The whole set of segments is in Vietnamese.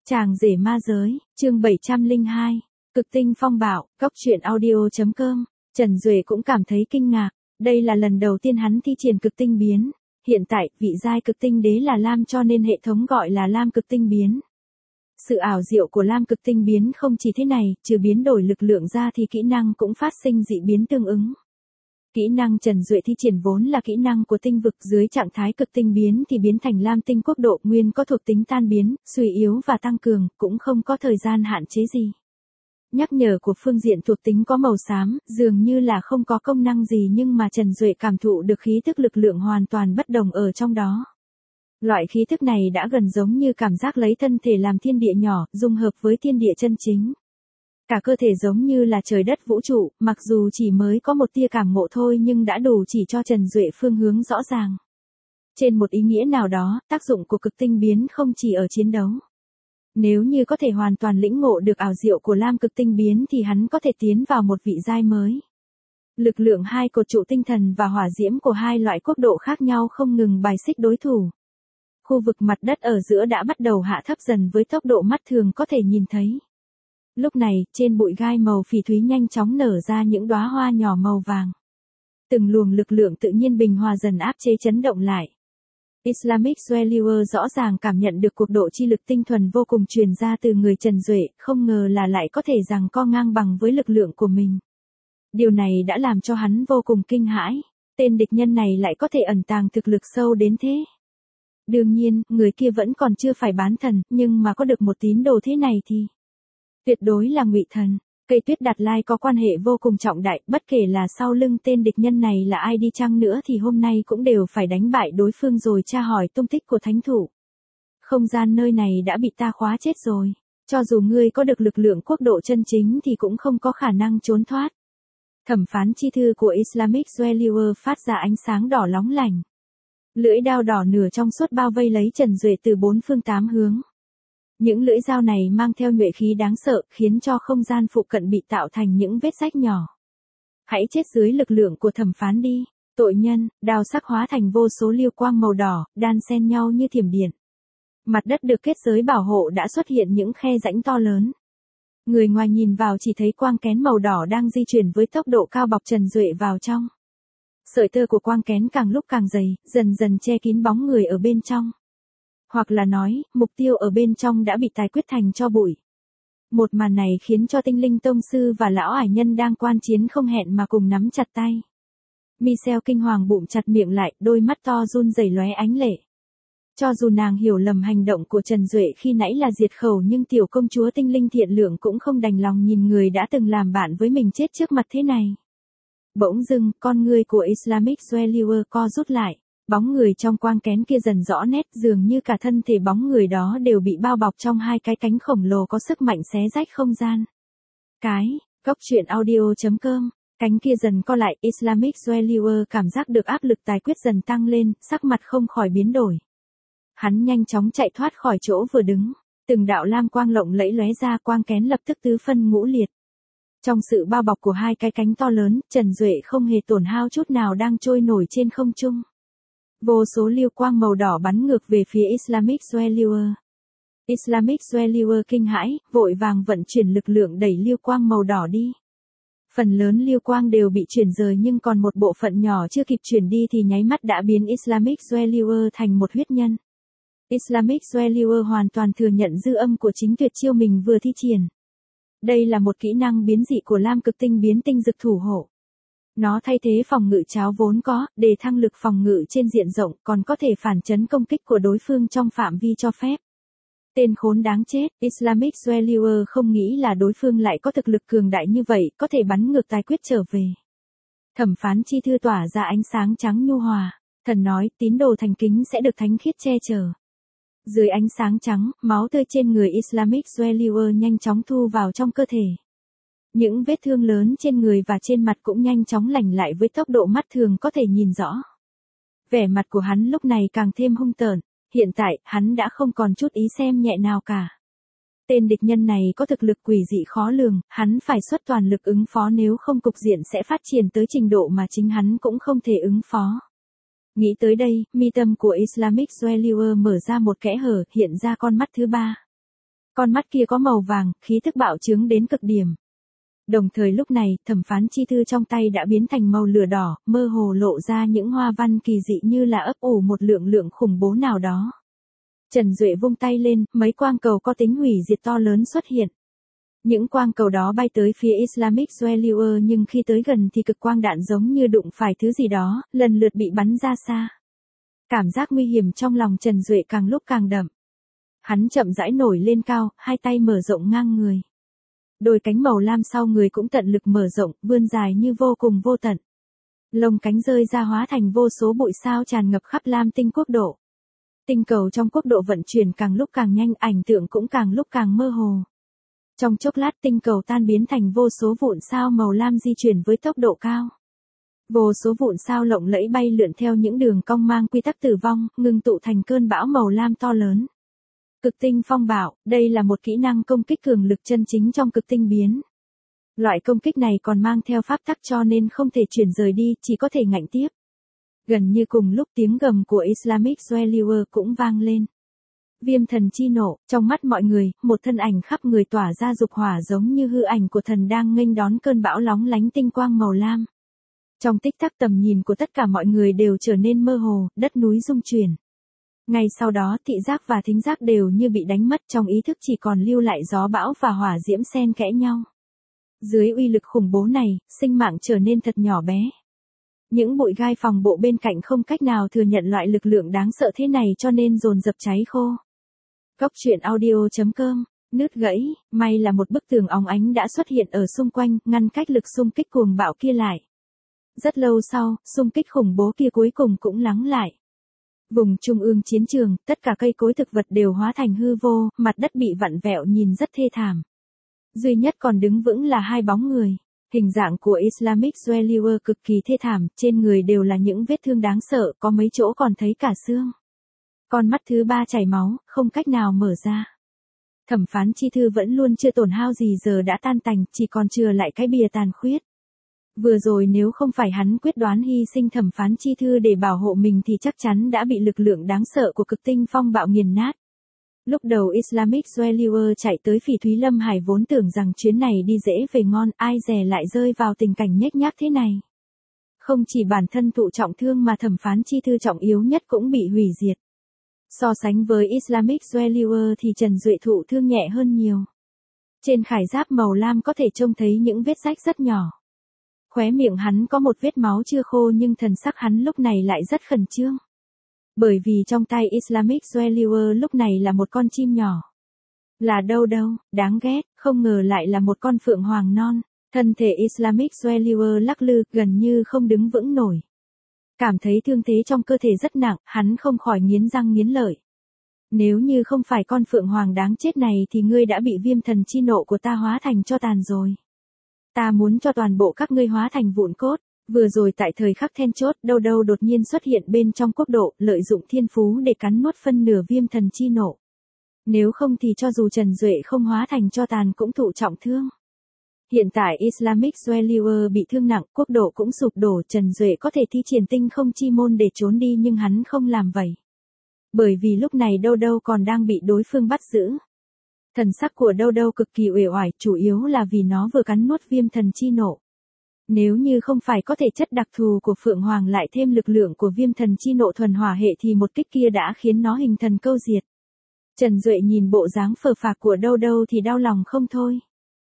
Chàng rể ma giới, chương 702, cực tinh phong bạo, cóc truyện audio.com, Trần Duệ cũng cảm thấy kinh ngạc, đây là lần đầu tiên hắn thi triển cực tinh biến, hiện tại, vị giai cực tinh đế là Lam cho nên hệ thống gọi là Lam cực tinh biến. Sự ảo diệu của Lam cực tinh biến không chỉ thế này, trừ biến đổi lực lượng ra thì kỹ năng cũng phát sinh dị biến tương ứng. Kỹ năng Trần Duệ thi triển vốn là kỹ năng của tinh vực, dưới trạng thái cực tinh biến thì biến thành lam tinh quốc độ, nguyên có thuộc tính tan biến, suy yếu và tăng cường, cũng không có thời gian hạn chế gì. Nhắc nhở của phương diện thuộc tính có màu xám, dường như là không có công năng gì, nhưng mà Trần Duệ cảm thụ được khí thức lực lượng hoàn toàn bất đồng ở trong đó. Loại khí thức này đã gần giống như cảm giác lấy thân thể làm thiên địa nhỏ, dung hợp với thiên địa chân chính. Cả cơ thể giống như là trời đất vũ trụ, mặc dù chỉ mới có một tia cảm ngộ thôi nhưng đã đủ chỉ cho Trần Duệ phương hướng rõ ràng. Trên một ý nghĩa nào đó, tác dụng của cực tinh biến không chỉ ở chiến đấu. Nếu như có thể hoàn toàn lĩnh ngộ được ảo diệu của Lam cực tinh biến thì hắn có thể tiến vào một vị giai mới. Lực lượng hai cột trụ tinh thần và hỏa diễm của hai loại quốc độ khác nhau không ngừng bài xích đối thủ. Khu vực mặt đất ở giữa đã bắt đầu hạ thấp dần với tốc độ mắt thường có thể nhìn thấy. Lúc này, trên bụi gai màu phỉ thúy nhanh chóng nở ra những đóa hoa nhỏ màu vàng. Từng luồng lực lượng tự nhiên bình hòa dần áp chế chấn động lại. Islamic Swellier rõ ràng cảm nhận được cuộc độ chi lực tinh thuần vô cùng truyền ra từ người Trần Duệ, không ngờ là lại có thể giằng co ngang bằng với lực lượng của mình. Điều này đã làm cho hắn vô cùng kinh hãi, tên địch nhân này lại có thể ẩn tàng thực lực sâu đến thế. Đương nhiên, người kia vẫn còn chưa phải bán thần, nhưng mà có được một tín đồ thế này thì tuyệt đối là ngụy thần. Cây tuyết Đạt Lai có quan hệ vô cùng trọng đại, bất kể là sau lưng tên địch nhân này là ai đi chăng nữa thì hôm nay cũng đều phải đánh bại đối phương rồi tra hỏi tung tích của thánh thủ. Không gian nơi này đã bị ta khóa chết rồi, cho dù ngươi có được lực lượng quốc độ chân chính thì cũng không có khả năng trốn thoát. Thẩm phán chi thư của Islamic Swellier phát ra ánh sáng đỏ lóng lành. Lưỡi đao đỏ nửa trong suốt bao vây lấy Trần Duệ từ bốn phương tám hướng. Những lưỡi dao này mang theo nhuệ khí đáng sợ, khiến cho không gian phụ cận bị tạo thành những vết rách nhỏ. Hãy chết dưới lực lượng của thẩm phán đi, tội nhân. Đao sắc hóa thành vô số liêu quang màu đỏ, đan xen nhau như thiểm điện. Mặt đất được kết giới bảo hộ đã xuất hiện những khe rãnh to lớn. Người ngoài nhìn vào chỉ thấy quang kén màu đỏ đang di chuyển với tốc độ cao bọc Trần Duệ vào trong. Sợi tơ của quang kén càng lúc càng dày, dần dần che kín bóng người ở bên trong. Hoặc là nói, mục tiêu ở bên trong đã bị tài quyết thành cho bụi. Một màn này khiến cho tinh linh tông sư và lão ải nhân đang quan chiến không hẹn mà cùng nắm chặt tay. Michelle kinh hoàng bụm chặt miệng lại, đôi mắt to run rẩy lóe ánh lệ. Cho dù nàng hiểu lầm hành động của Trần Duệ khi nãy là diệt khẩu, nhưng tiểu công chúa tinh linh thiện lượng cũng không đành lòng nhìn người đã từng làm bạn với mình chết trước mặt thế này. Bỗng dưng, con ngươi của Islamic Swellier co rút lại. Bóng người trong quang kén kia dần rõ nét, dường như cả thân thể bóng người đó đều bị bao bọc trong hai cái cánh khổng lồ có sức mạnh xé rách không gian. Cóc truyện audio.com, cánh kia dần co lại, Islamic Swellier cảm giác được áp lực tài quyết dần tăng lên, sắc mặt không khỏi biến đổi. Hắn nhanh chóng chạy thoát khỏi chỗ vừa đứng, từng đạo lam quang lộng lẫy lóe ra, quang kén lập tức tứ phân ngũ liệt. Trong sự bao bọc của hai cái cánh to lớn, Trần Duệ không hề tổn hao chút nào đang trôi nổi trên không trung. Vô số liêu quang màu đỏ bắn ngược về phía Islamic Swellier. Islamic Swellier kinh hãi, vội vàng vận chuyển lực lượng đẩy liêu quang màu đỏ đi. Phần lớn liêu quang đều bị chuyển rời, nhưng còn một bộ phận nhỏ chưa kịp chuyển đi thì nháy mắt đã biến Islamic Swellier thành một huyết nhân. Islamic Swellier hoàn toàn thừa nhận dư âm của chính tuyệt chiêu mình vừa thi triển. Đây là một kỹ năng biến dị của Lam cực tinh biến tinh dực thủ hộ. Nó thay thế phòng ngự cháo vốn có, để thăng lực phòng ngự trên diện rộng, còn có thể phản chấn công kích của đối phương trong phạm vi cho phép. Tên khốn đáng chết, Islamic Swellier không nghĩ là đối phương lại có thực lực cường đại như vậy, có thể bắn ngược tài quyết trở về. Thẩm phán chi thư tỏa ra ánh sáng trắng nhu hòa, thần nói, tín đồ thành kính sẽ được thánh khiết che chở. Dưới ánh sáng trắng, máu tươi trên người Islamic Swellier nhanh chóng thu vào trong cơ thể. Những vết thương lớn trên người và trên mặt cũng nhanh chóng lành lại với tốc độ mắt thường có thể nhìn rõ. Vẻ mặt của hắn lúc này càng thêm hung tợn, hiện tại, hắn đã không còn chút ý xem nhẹ nào cả. Tên địch nhân này có thực lực quỷ dị khó lường, hắn phải xuất toàn lực ứng phó, nếu không cục diện sẽ phát triển tới trình độ mà chính hắn cũng không thể ứng phó. Nghĩ tới đây, mi tâm của Islamic Swellier mở ra một kẽ hở, hiện ra con mắt thứ ba. Con mắt kia có màu vàng, khí thức bạo chướng đến cực điểm. Đồng thời lúc này, thẩm phán chi thư trong tay đã biến thành màu lửa đỏ, mơ hồ lộ ra những hoa văn kỳ dị như là ấp ủ một lượng khủng bố nào đó. Trần Duệ vung tay lên, mấy quang cầu có tính hủy diệt to lớn xuất hiện. Những quang cầu đó bay tới phía Islamic Dweller nhưng khi tới gần thì cực quang đạn giống như đụng phải thứ gì đó, lần lượt bị bắn ra xa. Cảm giác nguy hiểm trong lòng Trần Duệ càng lúc càng đậm. Hắn chậm rãi nổi lên cao, hai tay mở rộng ngang người. Đôi cánh màu lam sau người cũng tận lực mở rộng, vươn dài như vô cùng vô tận. Lông cánh rơi ra hóa thành vô số bụi sao tràn ngập khắp lam tinh quốc độ. Tinh cầu trong quốc độ vận chuyển càng lúc càng nhanh, ảnh tượng cũng càng lúc càng mơ hồ. Trong chốc lát tinh cầu tan biến thành vô số vụn sao màu lam di chuyển với tốc độ cao. Vô số vụn sao lộng lẫy bay lượn theo những đường cong mang quy tắc tử vong, ngưng tụ thành cơn bão màu lam to lớn. Cực tinh phong bạo, đây là một kỹ năng công kích cường lực chân chính trong cực tinh biến. Loại công kích này còn mang theo pháp tắc cho nên không thể chuyển rời đi, chỉ có thể ngạnh tiếp. Gần như cùng lúc tiếng gầm của Islamic Dweller cũng vang lên. Viêm thần chi nộ, trong mắt mọi người, một thân ảnh khắp người tỏa ra dục hỏa giống như hư ảnh của thần đang nghênh đón cơn bão lóng lánh tinh quang màu lam. Trong tích tắc tầm nhìn của tất cả mọi người đều trở nên mơ hồ, đất núi rung chuyển. Ngay sau đó thị giác và thính giác đều như bị đánh mất, trong ý thức chỉ còn lưu lại gió bão và hỏa diễm xen kẽ nhau. Dưới uy lực khủng bố này, sinh mạng trở nên thật nhỏ bé. Những bụi gai phòng bộ bên cạnh không cách nào thừa nhận loại lực lượng đáng sợ thế này cho nên dồn dập cháy khô. Góc truyện audio.com, nứt gãy, may là một bức tường óng ánh đã xuất hiện ở xung quanh, ngăn cách lực xung kích cuồng bạo kia lại. Rất lâu sau, xung kích khủng bố kia cuối cùng cũng lắng lại. Vùng trung ương chiến trường, tất cả cây cối thực vật đều hóa thành hư vô, mặt đất bị vặn vẹo nhìn rất thê thảm. Duy nhất còn đứng vững là hai bóng người. Hình dạng của Islamic Dweller cực kỳ thê thảm, trên người đều là những vết thương đáng sợ, có mấy chỗ còn thấy cả xương. Con mắt thứ ba chảy máu, không cách nào mở ra. Thẩm phán chi thư vẫn luôn chưa tổn hao gì giờ đã tan tành, chỉ còn chừa lại cái bìa tàn khuyết. Vừa rồi nếu không phải hắn quyết đoán hy sinh thẩm phán chi thư để bảo hộ mình thì chắc chắn đã bị lực lượng đáng sợ của cực tinh phong bạo nghiền nát. Lúc đầu Islamic Dweller chạy tới Phỉ Thúy Lâm Hải vốn tưởng rằng chuyến này đi dễ về ngon, ai dè lại rơi vào tình cảnh nhếch nhác thế này. Không chỉ bản thân thụ trọng thương mà thẩm phán chi thư trọng yếu nhất cũng bị hủy diệt. So sánh với Islamic Dweller thì Trần Duệ thụ thương nhẹ hơn nhiều. Trên khải giáp màu lam có thể trông thấy những vết rách rất nhỏ. Khóe miệng hắn có một vết máu chưa khô nhưng thần sắc hắn lúc này lại rất khẩn trương. Bởi vì trong tay Islamic Dweller lúc này là một con chim nhỏ. Là đâu, đáng ghét, không ngờ lại là một con phượng hoàng non. Thân thể Islamic Dweller lắc lư, gần như không đứng vững nổi. Cảm thấy thương thế trong cơ thể rất nặng, hắn không khỏi nghiến răng nghiến lợi. Nếu như không phải con phượng hoàng đáng chết này thì ngươi đã bị viêm thần chi nộ của ta hóa thành tro tàn rồi. Ta muốn cho toàn bộ các ngươi hóa thành vụn cốt. Vừa rồi tại thời khắc then chốt, đâu đột nhiên xuất hiện bên trong quốc độ, lợi dụng thiên phú để cắn nuốt phân nửa viêm thần chi nộ. Nếu không thì cho dù Trần Duệ không hóa thành tro tàn cũng thụ trọng thương. Hiện tại Islamic Dweller bị thương nặng, quốc độ cũng sụp đổ, Trần Duệ có thể thi triển tinh không chi môn để trốn đi nhưng hắn không làm vậy. Bởi vì lúc này đâu còn đang bị đối phương bắt giữ. Thần sắc của đâu cực kỳ uể oải, chủ yếu là vì nó vừa cắn nuốt viêm thần chi nộ. Nếu như không phải có thể chất đặc thù của Phượng Hoàng lại thêm lực lượng của viêm thần chi nộ thuần hỏa hệ thì một kích kia đã khiến nó hình thần câu diệt. Trần Duệ nhìn bộ dáng phờ phạc của đâu thì đau lòng không thôi.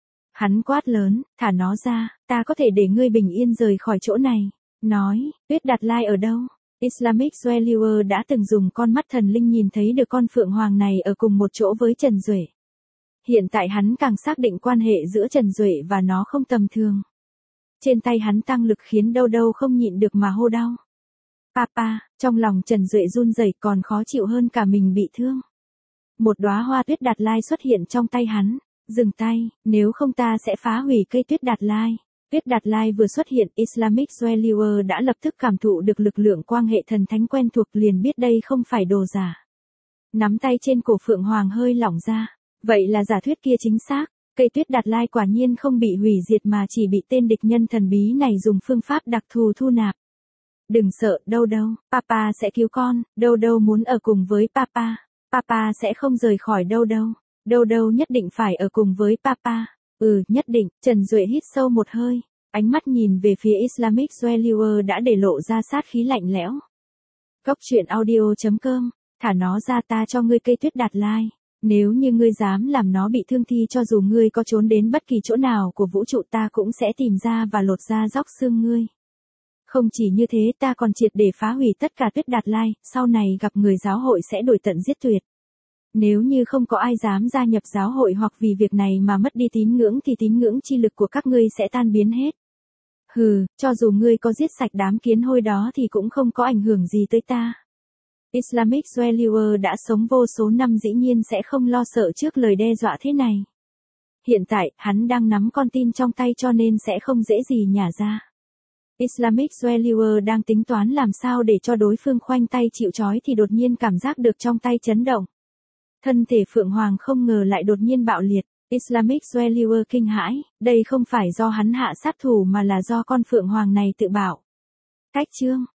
Hắn quát lớn, thả nó ra, ta có thể để ngươi bình yên rời khỏi chỗ này. Nói, Tuyết Đạt Lai ở đâu? Islamic Dweller đã từng dùng con mắt thần linh nhìn thấy được con Phượng Hoàng này ở cùng một chỗ với Trần Duệ. Hiện tại hắn càng xác định quan hệ giữa Trần Duệ và nó không tầm thường. Trên tay hắn tăng lực khiến đâu không nhịn được mà hô đau. Papa, trong lòng Trần Duệ run rẩy còn khó chịu hơn cả mình bị thương. Một đóa hoa Tuyết Đạt Lai xuất hiện trong tay hắn. Dừng tay, nếu không ta sẽ phá hủy cây Tuyết Đạt Lai. Tuyết Đạt Lai vừa xuất hiện, Islamic Dweller đã lập tức cảm thụ được lực lượng quang hệ thần thánh quen thuộc, liền biết đây không phải đồ giả. Nắm tay trên cổ Phượng Hoàng hơi lỏng ra. Vậy là giả thuyết kia chính xác. Cây Tuyết Đạt Lai quả nhiên không bị hủy diệt mà chỉ bị tên địch nhân thần bí này dùng phương pháp đặc thù thu nạp. Đừng sợ, đâu, Papa sẽ cứu con, đâu muốn ở cùng với Papa. Papa sẽ không rời khỏi đâu. Đâu đâu nhất định phải ở cùng với Papa. Nhất định, Trần Duệ hít sâu một hơi, ánh mắt nhìn về phía Islamic Swallower đã để lộ ra sát khí lạnh lẽo. Góc truyện audio.com, thả nó ra ta cho ngươi cây tuyết đạt lai. Nếu như ngươi dám làm nó bị thương thì cho dù ngươi có trốn đến bất kỳ chỗ nào của vũ trụ ta cũng sẽ tìm ra và lột da róc xương ngươi. Không chỉ như thế ta còn triệt để phá hủy tất cả tuyết đạt lai, sau này gặp người giáo hội sẽ đuổi tận giết tuyệt. Nếu như không có ai dám gia nhập giáo hội hoặc vì việc này mà mất đi tín ngưỡng thì tín ngưỡng chi lực của các ngươi sẽ tan biến hết. Cho dù ngươi có giết sạch đám kiến hôi đó thì cũng không có ảnh hưởng gì tới ta. Islamic Swallower đã sống vô số năm dĩ nhiên sẽ không lo sợ trước lời đe dọa thế này. Hiện tại, hắn đang nắm con tin trong tay cho nên sẽ không dễ gì nhả ra. Islamic Swallower đang tính toán làm sao để cho đối phương khoanh tay chịu trói thì đột nhiên cảm giác được trong tay chấn động. Thân thể Phượng Hoàng không ngờ lại đột nhiên bạo liệt. Islamic Swallower kinh hãi, đây không phải do hắn hạ sát thủ mà là do con Phượng Hoàng này tự bạo. Cách chương